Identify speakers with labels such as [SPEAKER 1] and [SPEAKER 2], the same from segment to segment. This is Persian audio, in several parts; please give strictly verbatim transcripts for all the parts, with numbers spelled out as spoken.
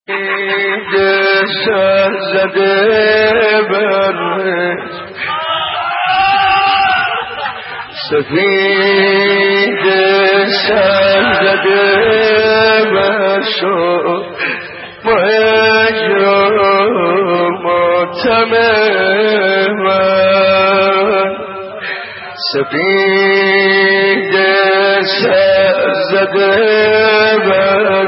[SPEAKER 1] سر زده بر سفید سر زده بر شو مهجر ماتم من سفید سر زده بر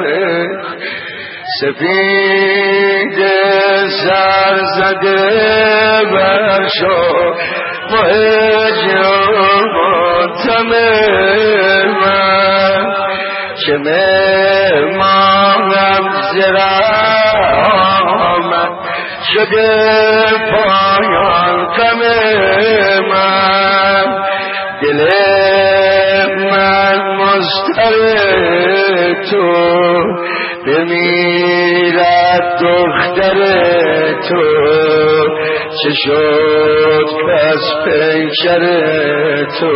[SPEAKER 1] سفید سر زده بر شو مهجر ماتم من که مهمانم زرامت شده پایان غم من دل من مضطرب تو بمیرد دختر تو چه شد پس پیکر تو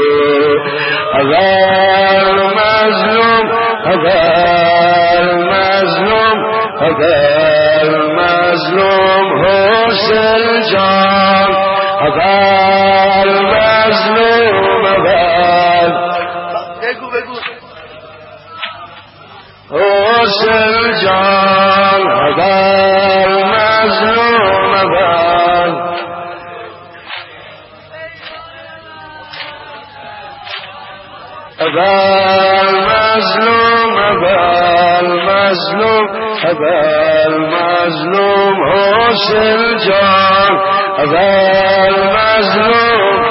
[SPEAKER 1] اول مظلوم اول مظلوم اول مظلوم حسین جان اول مظلوم اول بگو بگو حسین جان اول مظلوم اول اول مظلوم اول مظلوم اول مظلوم حسین جان اول مظلوم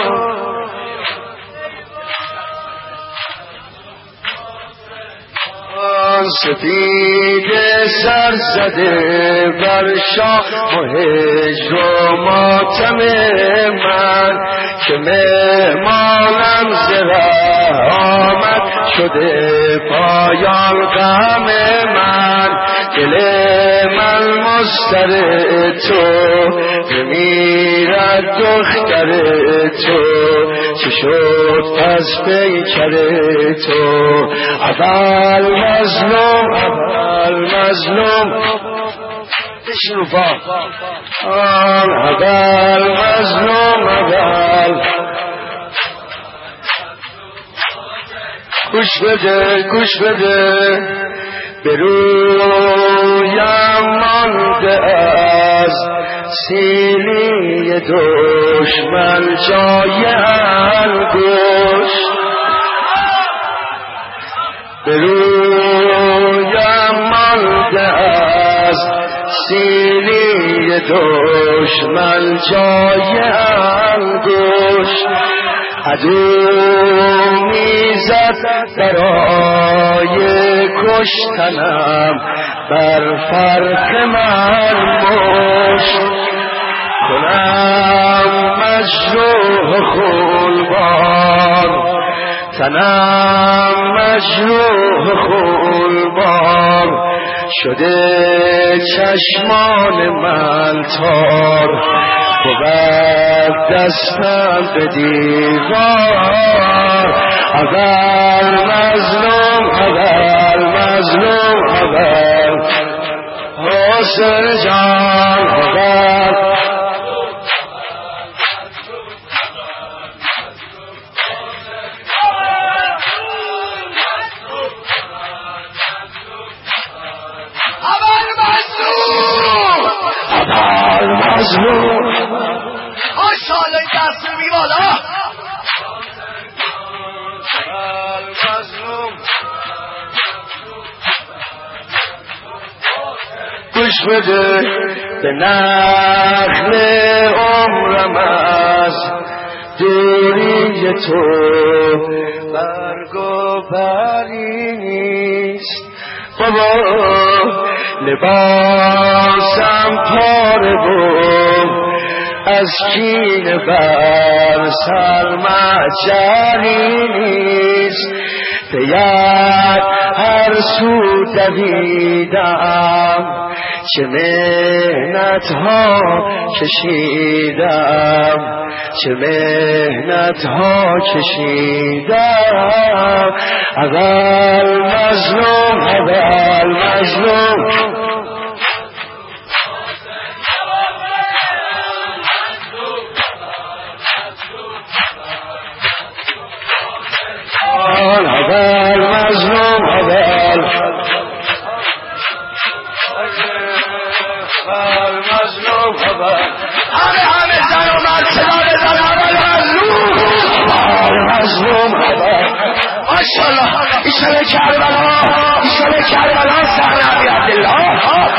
[SPEAKER 1] سفید سر زده بر شاه مهجر و ماتم من که مهمانم زرامت شده پایان غم من دل من مضطرب تو بمیرد دختر تو چه شد پس پیکر تو اول مظلوم اول مظلوم بشنو با اول مظلوم اول گوش بده گوش بده به رویم مانده از سیلی دشمن جای انگشت به رویم مانده از سیلی دشمن جای انگشت عدو میزد برای کشتنم بر فرق من مشت کنم مجروح خونبار تنم مجروح خونبار شده چشمان من تار بود دستم به دیوار اول مظلوم اول مظلوم اول حسین جان اول اول مظلوم
[SPEAKER 2] آشاله دست بی بالا
[SPEAKER 1] اول مظلوم گوش بده به نخل عمرم از دوری تو برگ و بری نیست بابا لباسم پاره بود از کین بر سر مجری نیست پیاد هر سو دویدم چه مهنت ها کشیدم چه مهنت ها کشیدم اول مظلوم اول مظلوم بر مظلوم خبر
[SPEAKER 2] همه همه زن و مرد صدا بزن بر مظلوم
[SPEAKER 1] بر مظلوم خبر
[SPEAKER 2] ماشاءالله ایشان کربلا ایشان کربلا سر نبی عبدالله